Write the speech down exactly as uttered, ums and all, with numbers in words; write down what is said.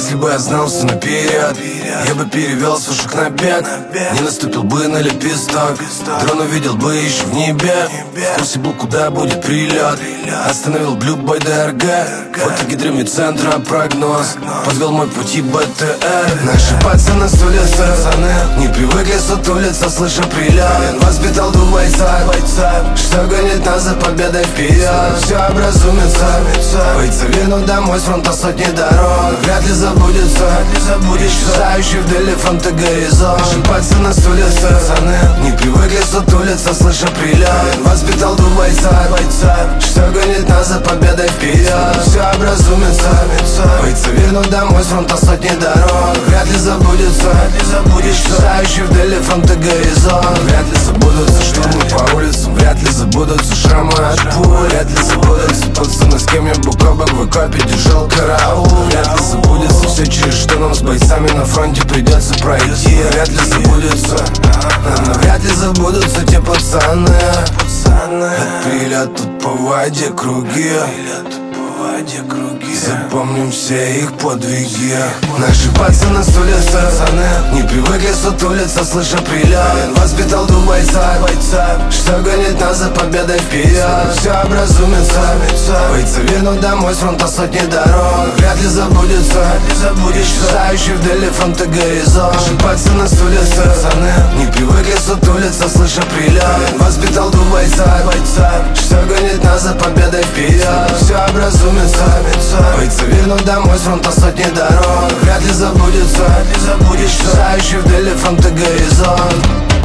Если бы я знал все наперед, я бы перевел с ушек на бег. Не наступил бы на лепесток, дрон увидел бы еще в небе. В курсе был, куда будет прилет. Остановил блюбой ДРГ. Фотоги древнего центра прогноз подвел мой пути БТР. Наши пацаны с улицы не привыкли сутулиться, слыша прилет. Воспитал двух бойцов, что гонит нас за победой вперед. Все образумится, бойцы вернут домой с фронта сотни дорог. Вряд ли забудется исчезающий вдали фронт и горизонт. Наши пацаны с улицы не привыкли сутулиться, слыша прилет. Воспитал двух бойцов, что гонит нас за победой вперед. Все образумится, бойцы вернут домой с фронта сотни дорог. Вряд ли забудется исчезающий вдали фронт и горизонт. Вряд ли забудутся штурмы по улицам, вряд ли забудутся шрамы от пуль. Вряд ли забудутся пацаны, с кем я бок о бок в окопе держал караул. Вряд ли забудется все, через что нам с бойцами на фронте придется пройти. Вряд ли забудется, но вряд ли забудутся те пацаны. Отпилят тут по воде круги, запомним все их подвиги. Наши пацаны с улицы не привыкли сутулиться, слыша прилет. Воспитал двух бойцов, что гонит нас за победой вперед. Все образумится, бойцы вернут домой с фронта сотни дорог. Вряд ли забудется исчезающий вдали фронт и горизонт. Наши пацаны с улицы не привыкли сутулиться, слыша прилет. Воспитал двух бойцов, что гонит нас за победой вперед. Все образумится, бойцы вернут домой с фронта сотни дорог. Вряд ли забудется исчезающий вдали фронт и горизонт.